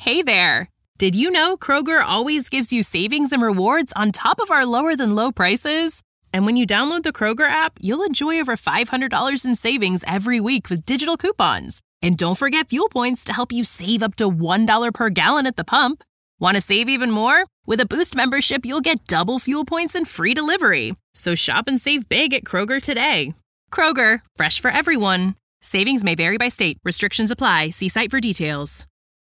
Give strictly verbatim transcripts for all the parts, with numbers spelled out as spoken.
Hey there! Did you know Kroger always gives you savings and rewards on top of our lower-than-low prices? And when you download the Kroger app, you'll enjoy over five hundred dollars in savings every week with digital coupons. And don't forget fuel points to help you save up to one dollar per gallon at the pump. Want to save even more? With a Boost membership, you'll get double fuel points and free delivery. So shop and save big at Kroger today. Kroger, fresh for everyone. Savings may vary by state. Restrictions apply. See site for details.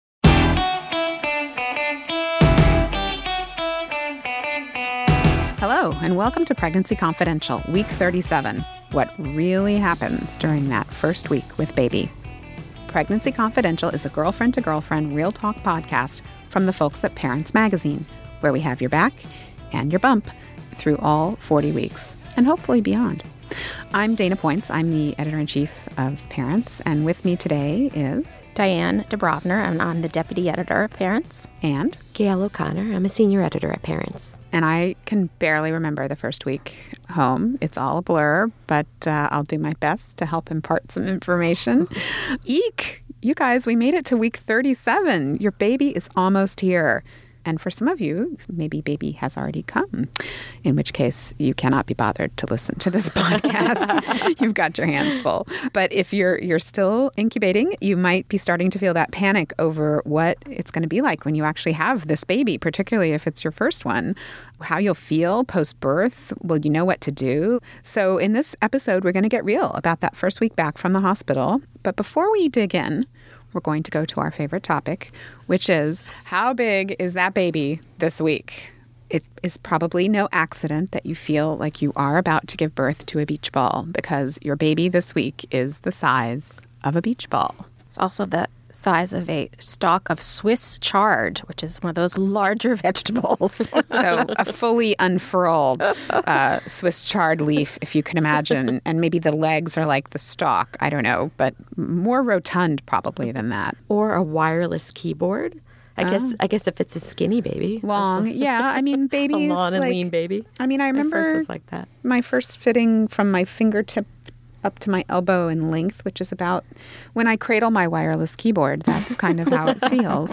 Hello, and welcome to Pregnancy Confidential, Week thirty-seven. What really happens during that first week with baby. Pregnancy Confidential is a girlfriend-to-girlfriend real talk podcast from the folks at Parents Magazine, where we have your back and your bump through all forty weeks, and hopefully beyond. I'm Dana Points. I'm the editor-in-chief of Parents, and with me today is Diane Dubrovner, and I'm the deputy editor at Parents. And Gail O'Connor. I'm a senior editor at Parents. And I can barely remember the first week home. It's all a blur, but uh, I'll do my best to help impart some information. Eek! You guys, we made it to week thirty-seven. Your baby is almost here. And for some of you, maybe baby has already come, in which case you cannot be bothered to listen to this podcast. You've got your hands full. But if you're you're still incubating, you might be starting to feel that panic over what it's going to be like when you actually have this baby, particularly if it's your first one. How you'll feel post-birth. Will you know what to do? So in this episode, we're going to get real about that first week back from the hospital. But before we dig in, we're going to go to our favorite topic, which is how big is that baby this week? It is probably no accident that you feel like you are about to give birth to a beach ball, because your baby this week is the size of a beach ball. It's also the size of a stalk of Swiss chard, which is one of those larger vegetables. So a fully unfurled uh, Swiss chard leaf, if you can imagine. And maybe the legs are like the stalk. I don't know, but more rotund probably than that. Or a wireless keyboard. I oh. guess I guess if it's a skinny baby. Long. Yeah. I mean, babies. A long and like, lean baby. I mean, I remember my first was like that. My first fitting from my fingertip up to my elbow in length, which is about when I cradle my wireless keyboard. That's kind of how it feels.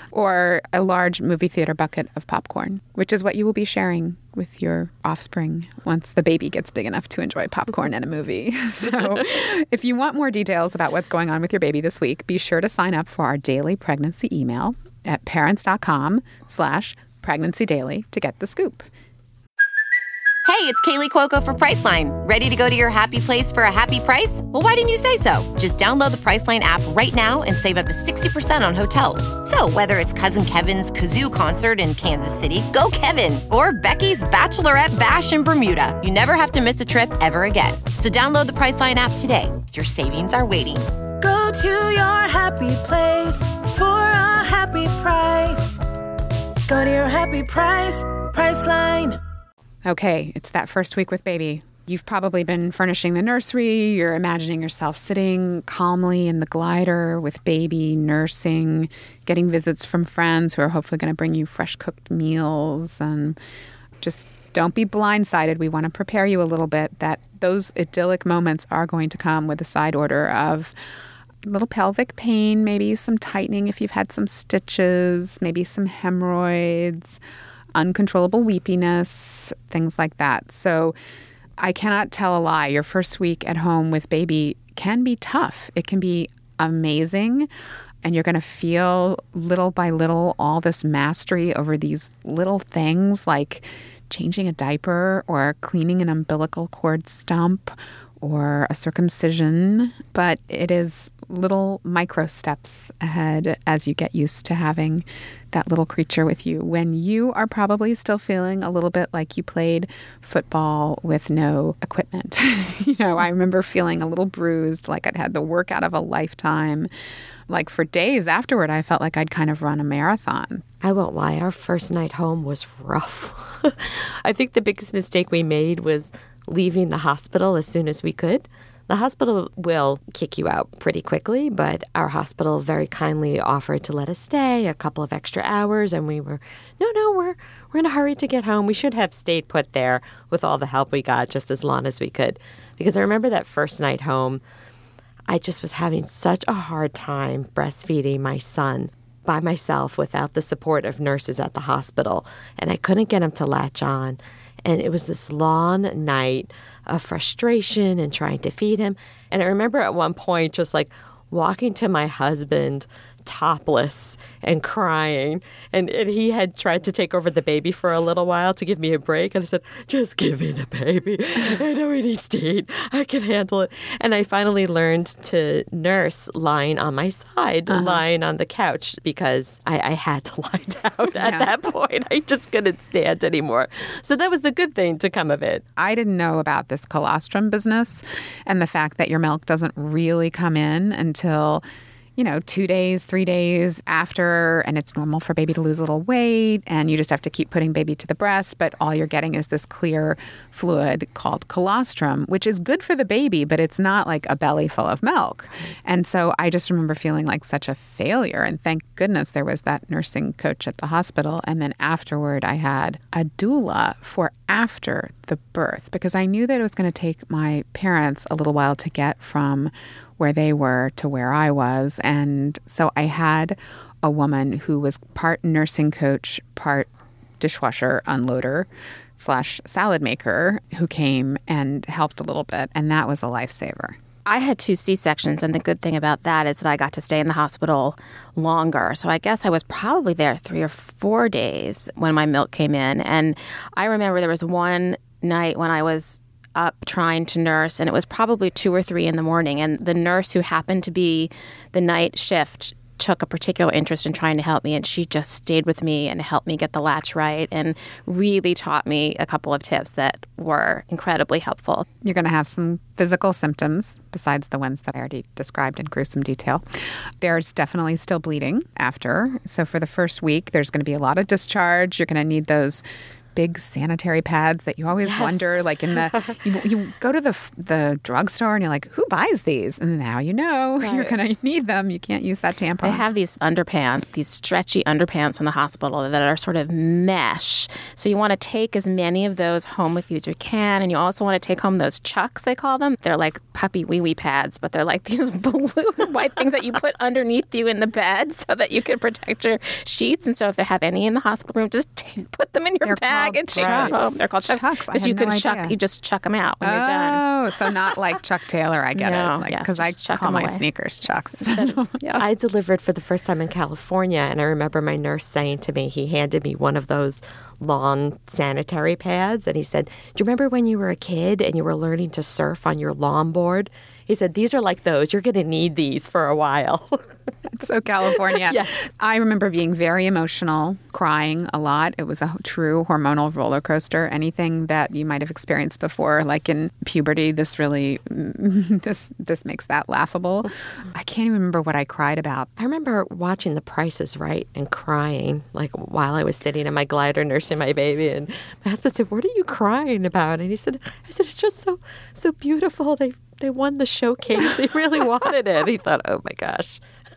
Or a large movie theater bucket of popcorn, which is what you will be sharing with your offspring once the baby gets big enough to enjoy popcorn and a movie. So if you want more details about what's going on with your baby this week, be sure to sign up for our daily pregnancy email at parents.com slash pregnancy daily to get the scoop. Hey, it's Kaylee Cuoco for Priceline. Ready to go to your happy place for a happy price? Well, why didn't you say so? Just download the Priceline app right now and save up to sixty percent on hotels. So whether it's Cousin Kevin's Kazoo Concert in Kansas City, go Kevin, or Becky's Bachelorette Bash in Bermuda, you never have to miss a trip ever again. So download the Priceline app today. Your savings are waiting. Go to your happy place for a happy price. Go to your happy price, Priceline. Okay, it's that first week with baby. You've probably been furnishing the nursery. You're imagining yourself sitting calmly in the glider with baby, nursing, getting visits from friends who are hopefully going to bring you fresh cooked meals. And just don't be blindsided. We want to prepare you a little bit that those idyllic moments are going to come with a side order of a little pelvic pain, maybe some tightening if you've had some stitches, maybe some hemorrhoids, uncontrollable weepiness, things like that. So I cannot tell a lie. Your first week at home with baby can be tough. It can be amazing. And you're going to feel little by little all this mastery over these little things like changing a diaper or cleaning an umbilical cord stump or a circumcision. But it is little micro steps ahead as you get used to having that little creature with you when you are probably still feeling a little bit like you played football with no equipment. You know, I remember feeling a little bruised, like I'd had the workout of a lifetime. Like for days afterward, I felt like I'd kind of run a marathon. I won't lie, our first night home was rough. I think the biggest mistake we made was leaving the hospital as soon as we could. The hospital will kick you out pretty quickly, but our hospital very kindly offered to let us stay a couple of extra hours, and we were, no, no, we're we're in a hurry to get home. We should have stayed put there with all the help we got just as long as we could. Because I remember that first night home, I just was having such a hard time breastfeeding my son. by myself without the support of nurses at the hospital. And I couldn't get him to latch on. And it was this long night of frustration and trying to feed him. And I remember at one point just like walking to my husband topless and crying. And, and he had tried to take over the baby for a little while to give me a break. And I said, just give me the baby. I know he needs to eat. I can handle it. And I finally learned to nurse lying on my side, uh-huh. lying on the couch, because I, I had to lie down at yeah. that point. I just couldn't stand anymore. So that was the good thing to come of it. I didn't know about this colostrum business and the fact that your milk doesn't really come in until, you know, two days, three days after, and it's normal for baby to lose a little weight, and you just have to keep putting baby to the breast, but all you're getting is this clear fluid called colostrum, which is good for the baby, but it's not like a belly full of milk. And so I just remember feeling like such a failure, and thank goodness there was that nursing coach at the hospital. And then afterward, I had a doula for after the birth, because I knew that it was going to take my parents a little while to get from where they were to where I was. And so I had a woman who was part nursing coach, part dishwasher unloader slash salad maker, who came and helped a little bit. And that was a lifesaver. I had two C-sections, and the good thing about that is that I got to stay in the hospital longer. So I guess I was probably there three or four days when my milk came in. And I remember there was one night when I was up trying to nurse, and it was probably two or three in the morning. And the nurse who happened to be the night shift took a particular interest in trying to help me, and she just stayed with me and helped me get the latch right and really taught me a couple of tips that were incredibly helpful. You're going to have some physical symptoms besides the ones that I already described in gruesome detail. There's definitely still bleeding after. So for the first week, there's going to be a lot of discharge. You're going to need those big sanitary pads that you always yes. wonder, like in the, you, you go to the the drugstore and you're like, who buys these? And now you know right. you're going to need them. You can't use that tampon. They have these underpants, these stretchy underpants in the hospital that are sort of mesh. So you want to take as many of those home with you as you can. And you also want to take home those chucks, they call them. They're like puppy wee-wee pads, but they're like these blue and white things that you put underneath you in the bed so that you can protect your sheets. And so if they have any in the hospital room, just take, put them in your they're bag and take them home. They're called chucks because you can no chuck. Idea. You just chuck them out when oh, you're done. Oh, so not like Chuck Taylor. I get no, it. Like, because yes, I call my away. sneakers chucks. yes. I delivered for the first time in California, and I remember my nurse saying to me, he handed me one of those lawn sanitary pads, and he said, "Do you remember when you were a kid and you were learning to surf on your lawn board?" He said, "These are like those. You're going to need these for a while." So California. Yes. I remember being very emotional, crying a lot. It was a true hormonal roller coaster. Anything that you might have experienced before, like in puberty, this really, this this makes that laughable. I can't even remember what I cried about. I remember watching The Price is Right and crying, like while I was sitting in my glider nursing my baby. And my husband said, "What are you crying about?" And he said, I said, "It's just so, so beautiful. They They won the showcase. They really wanted it." He thought, "Oh, my gosh."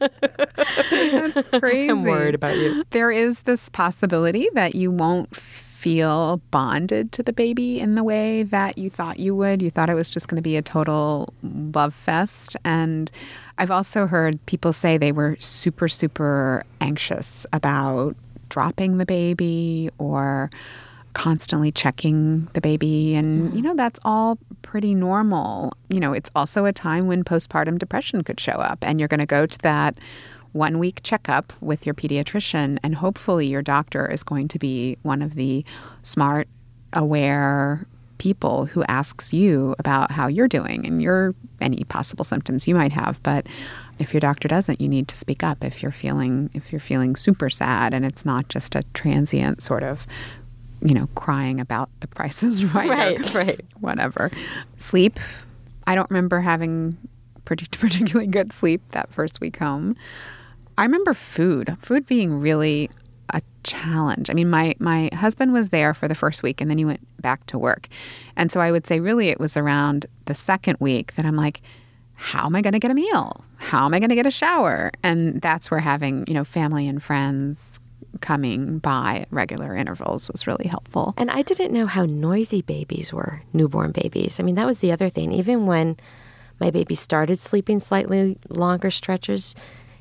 That's crazy. I'm worried about you. There is this possibility that you won't feel bonded to the baby in the way that you thought you would. You thought it was just going to be a total love fest. And I've also heard people say they were super, super anxious about dropping the baby or constantly checking the baby. And, you know, that's all pretty normal. You know, it's also a time when postpartum depression could show up, and you're going to go to that one week checkup with your pediatrician, and hopefully your doctor is going to be one of the smart, aware people who asks you about how you're doing and your any possible symptoms you might have. But if your doctor doesn't, you need to speak up if you're feeling if you're feeling super sad and it's not just a transient sort of, you know, crying about The Price is Right. Right, right. Whatever. Sleep. I don't remember having particularly good sleep that first week home. I remember food. Food being really a challenge. I mean, my, my husband was there for the first week, and then he went back to work. And so I would say really it was around the second week that I'm like, how am I going to get a meal? How am I going to get a shower? And that's where having, you know, family and friends coming by at regular intervals was really helpful. And I didn't know how noisy babies were, newborn babies. I mean, that was the other thing. Even when my baby started sleeping slightly longer stretches,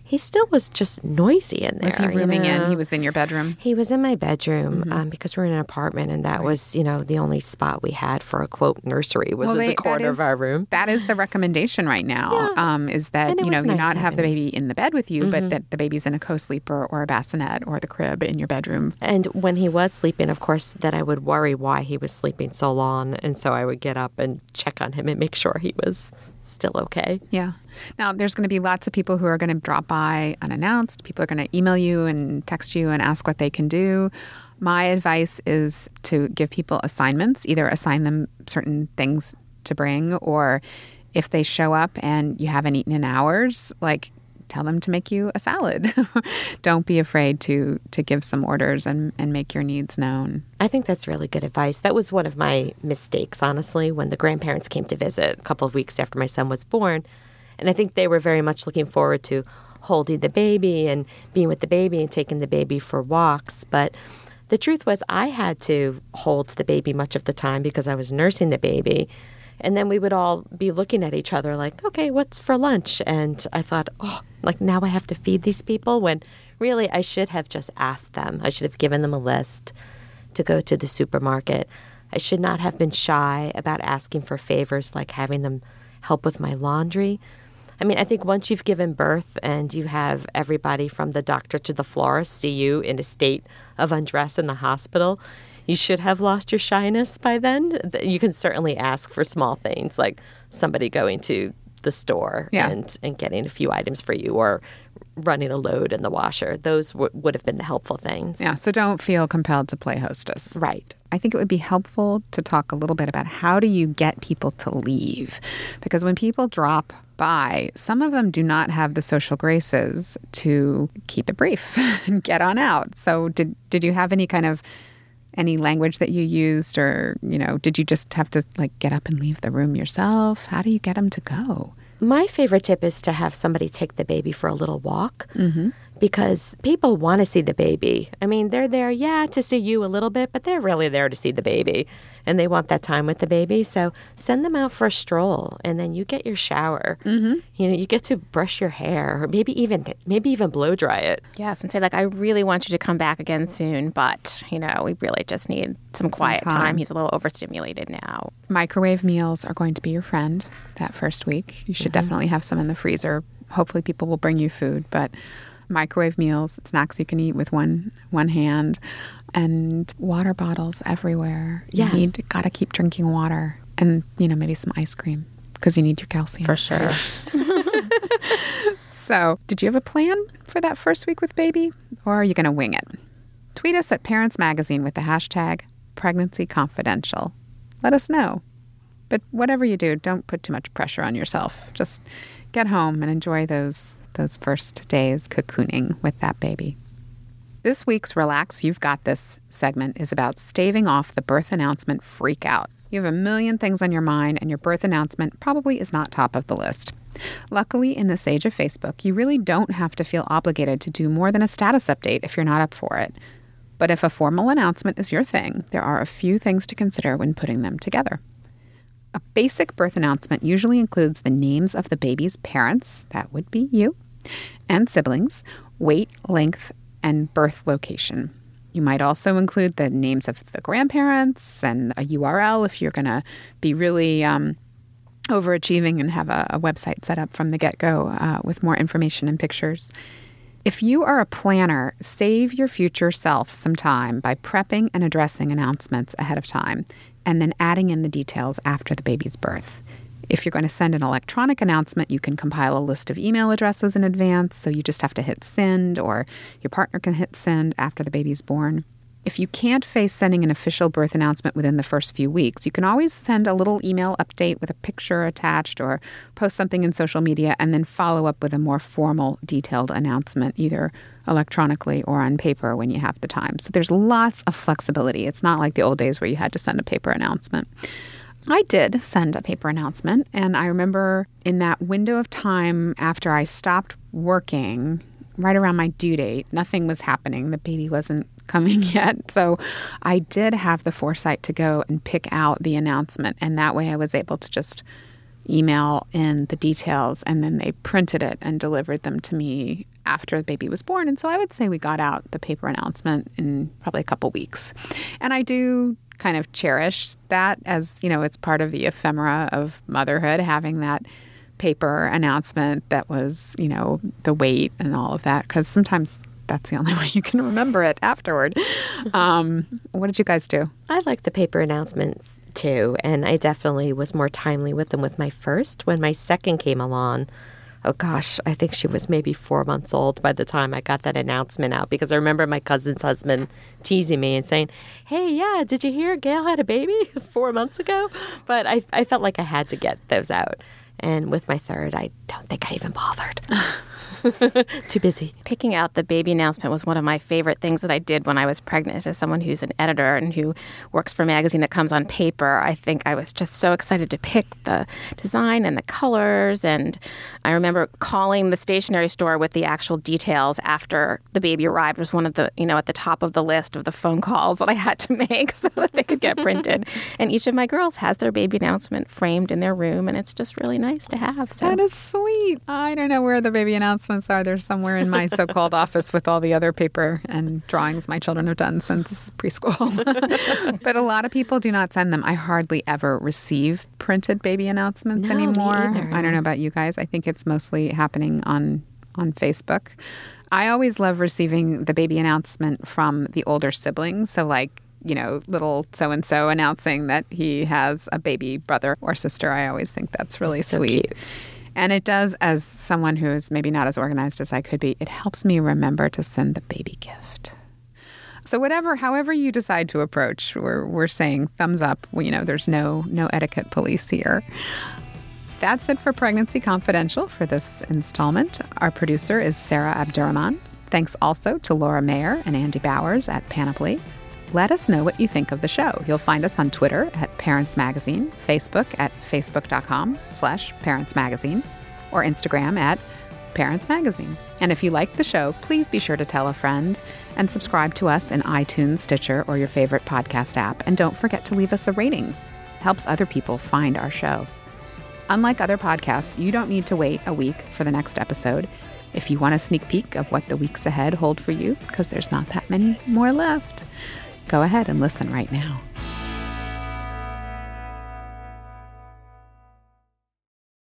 he still was just noisy in there. Was he rooming you know? in? He was in your bedroom? He was in my bedroom Mm-hmm. um, because we're in an apartment, and that right. was, you know, the only spot we had for a, quote, nursery was well, in they, the corner is, of our room. That is the recommendation right now, yeah. um, is that, you know, you nice not have the baby in the bed with you, mm-hmm. but that the baby's in a co-sleeper or a bassinet or the crib in your bedroom. And when he was sleeping, of course, then I would worry why he was sleeping so long, and so I would get up and check on him and make sure he was still okay. Yeah. Now, there's going to be lots of people who are going to drop by unannounced. People are going to email you and text you and ask what they can do. My advice is to give people assignments, either assign them certain things to bring, or if they show up and you haven't eaten in hours, like tell them to make you a salad. Don't be afraid to to give some orders and, and make your needs known. I think that's really good advice. That was one of my mistakes, honestly, when the grandparents came to visit a couple of weeks after my son was born. And I think they were very much looking forward to holding the baby and being with the baby and taking the baby for walks. But the truth was I had to hold the baby much of the time because I was nursing the baby. And then we would all be looking at each other like, okay, what's for lunch? And I thought, oh, like now I have to feed these people, when really I should have just asked them. I should have given them a list to go to the supermarket. I should not have been shy about asking for favors like having them help with my laundry. I mean, I think once you've given birth and you have everybody from the doctor to the florist see you in a state of undress in the hospital, you should have lost your shyness by then. You can certainly ask for small things like somebody going to the store yeah. and, and getting a few items for you, or running a load in the washer. Those w- would have been the helpful things. Yeah, so don't feel compelled to play hostess. Right. I think it would be helpful to talk a little bit about how do you get people to leave? Because when people drop by, some of them do not have the social graces to keep it brief and get on out. So did did you have any kind of any language that you used, or, you know, did you just have to like get up and leave the room yourself? How do you get them to go? My favorite tip is to have somebody take the baby for a little walk, mm-hmm. because people want to see the baby. I mean, they're there, yeah, to see you a little bit, but they're really there to see the baby, and they want that time with the baby. So send them out for a stroll, and then you get your shower. Mm-hmm. You know, you get to brush your hair, or maybe even maybe even blow dry it. Yes, and say, like, I really want you to come back again soon, but, you know, we really just need some quiet some time. time. He's a little overstimulated now. Microwave meals are going to be your friend that first week. You should mm-hmm. definitely have some in the freezer. Hopefully people will bring you food, but microwave meals, snacks you can eat with one one hand, and water bottles everywhere. Yes. You need, gotta keep drinking water, and, you know, maybe some ice cream because you need your calcium. For sure. So, did you have a plan for that first week with baby, or are you going to wing it? Tweet us at Parents Magazine with the hashtag Pregnancy Confidential. Let us know. But whatever you do, don't put too much pressure on yourself. Just get home and enjoy those those first days cocooning with that baby. This week's Relax, You've Got This segment is about staving off the birth announcement freak out. You have a million things on your mind, and your birth announcement probably is not top of the list. Luckily, in this age of Facebook, you really don't have to feel obligated to do more than a status update if you're not up for it. But if a formal announcement is your thing, there are a few things to consider when putting them together. A basic birth announcement usually includes the names of the baby's parents, that would be you, and siblings, weight, length, and birth location. You might also include the names of the grandparents and a U R L if you're going to be really um, overachieving and have a, a website set up from the get-go uh, with more information and pictures. If you are a planner, save your future self some time by prepping and addressing announcements ahead of time, and then adding in the details after the baby's birth. If you're going to send an electronic announcement, you can compile a list of email addresses in advance, so you just have to hit send, or your partner can hit send after the baby's born. If you can't face sending an official birth announcement within the first few weeks, you can always send a little email update with a picture attached, or post something in social media and then follow up with a more formal, detailed announcement, either electronically or on paper when you have the time. So there's lots of flexibility. It's not like the old days where you had to send a paper announcement. I did send a paper announcement, and I remember in that window of time after I stopped working, right around my due date, nothing was happening. The baby wasn't coming yet. So I did have the foresight to go and pick out the announcement, and that way I was able to just email in the details, and then they printed it and delivered them to me after the baby was born. And so I would say we got out the paper announcement in probably a couple weeks. And I do kind of cherish that as, you know, it's part of the ephemera of motherhood, having that paper announcement that was, you know, the weight and all of that, because sometimes that's the only way you can remember it afterward. Um, what did you guys do? I like the paper announcements too, and I definitely was more timely with them with my first. When my second came along, oh gosh, I think she was maybe four months old by the time I got that announcement out, because I remember my cousin's husband teasing me and saying, hey, yeah, did you hear Gail had a baby four months ago? But I, I felt like I had to get those out. And with my third, I don't think I even bothered. Too busy. Picking out the baby announcement was one of my favorite things that I did when I was pregnant. As someone who's an editor and who works for a magazine that comes on paper, I think I was just so excited to pick the design and the colors. And I remember calling the stationery store with the actual details after the baby arrived. It was one of the, you know, at the top of the list of the phone calls that I had to make so that they could get printed. And each of my girls has their baby announcement framed in their room, and it's just really nice to have. So. That is sweet. I don't know where the baby announcements are. They're somewhere in my so-called office with all the other paper and drawings my children have done since preschool. But a lot of people do not send them. I hardly ever receive printed baby announcements No, me anymore. either. I don't know about you guys. I think it's mostly happening on on Facebook. I always love receiving the baby announcement from the older siblings. So like, you know, little so-and-so announcing that he has a baby brother or sister. I always think that's really So sweet. cute. And it does, as someone who is maybe not as organized as I could be, it helps me remember to send the baby gift. So whatever, however you decide to approach, we're we're saying thumbs up. You know, there's no no etiquette police here. That's it for Pregnancy Confidential for this installment. Our producer is Sarah Abdurrahman. Thanks also to Laura Mayer and Andy Bowers at Panoply. Let us know what you think of the show. You'll find us on Twitter at Parents Magazine, Facebook at facebook.com slash Parents Magazine, or Instagram at Parents Magazine. And if you like the show, please be sure to tell a friend and subscribe to us in iTunes, Stitcher, or your favorite podcast app. And don't forget to leave us a rating. It helps other people find our show. Unlike other podcasts, you don't need to wait a week for the next episode. If you want a sneak peek of what the weeks ahead hold for you, because there's not that many more left, go ahead and listen right now.